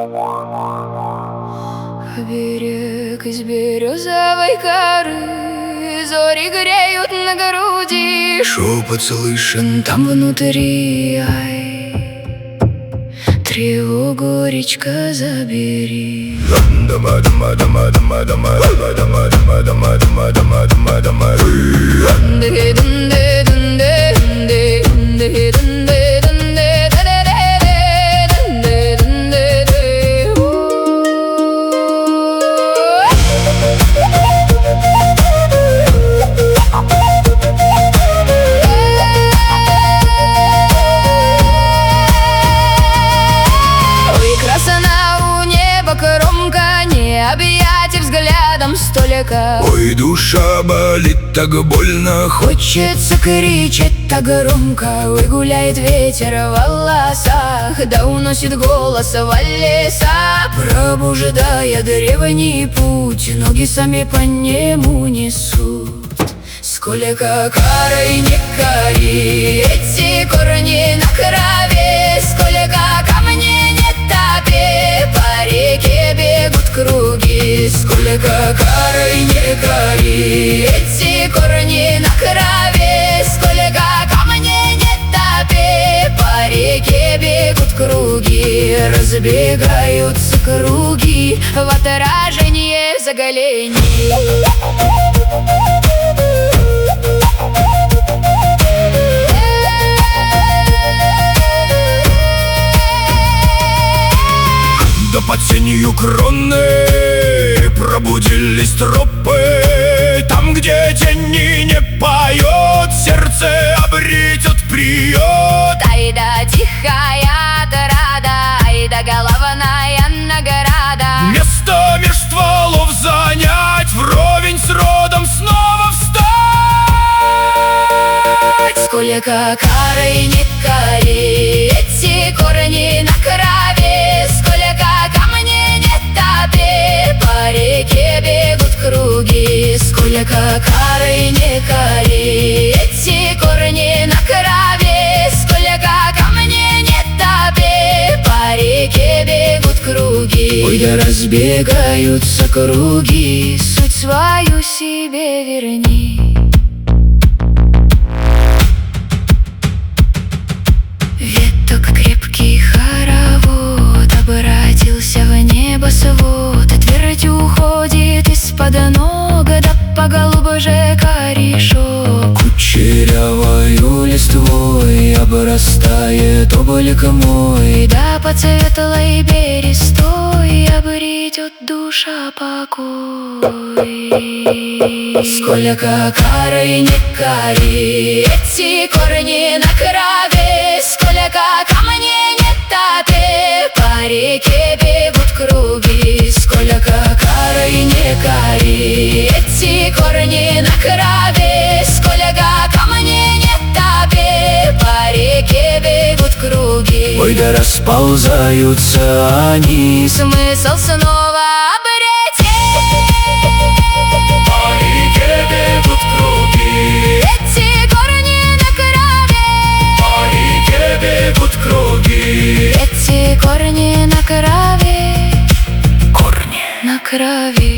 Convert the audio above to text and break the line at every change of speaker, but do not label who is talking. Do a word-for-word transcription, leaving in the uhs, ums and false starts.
Берег из березовой коры, зори греют на груди,
шепот слышен
там внутри, ай, тревогу, речка, забери. Объятий взглядом столика.
Ой, душа болит, так больно,
хочется кричать так громко. Ой, гуляет ветер в волосах, да уносит голос в леса, пробуждая древний путь, ноги сами по нему несут. Сколько карой не кори, эти корни на крови, сколько камней не топи, по реке бегут круги. Сколько карой не кори, эти корни на крови, сколько камней не топи, по реке бегут круги. Разбегаются круги в отражении заголений.
Под сенью кроны пробудились тропы. Там, где тени не поет, сердце обретет приют.
Ай да тихая отрада, ай да головная награда.
Место меж стволов занять, вровень с родом снова встать.
Сколько карой не кори, эти корни на крови, сколько камней не топи, по реке бегут круги. Сколько карой не кори, эти корни на крови, сколько камней не топи, по реке бегут круги.
Ой, да разбегаются круги,
суть свою себе верни. Веток крепкий хоровод обратился в небо свод, и твердь уходит из-под ног, да по голубже корешок.
Кучерявою листвой обрастает облик мой,
да под светлой берестой обретет душа покой. Сколько карой не кори, эти корни на крови, сколько камней не топи, по реке бегут круги. Сколько карой не кори, эти корни на крови, сколько камней не топи, по реке бегут круги.
Ой, да расползаются они,
смысл снова обрети.
По реке бегут круги,
эти корни на крови.
По реке бегут круги,
эти корни на крови.
Корни
на крови.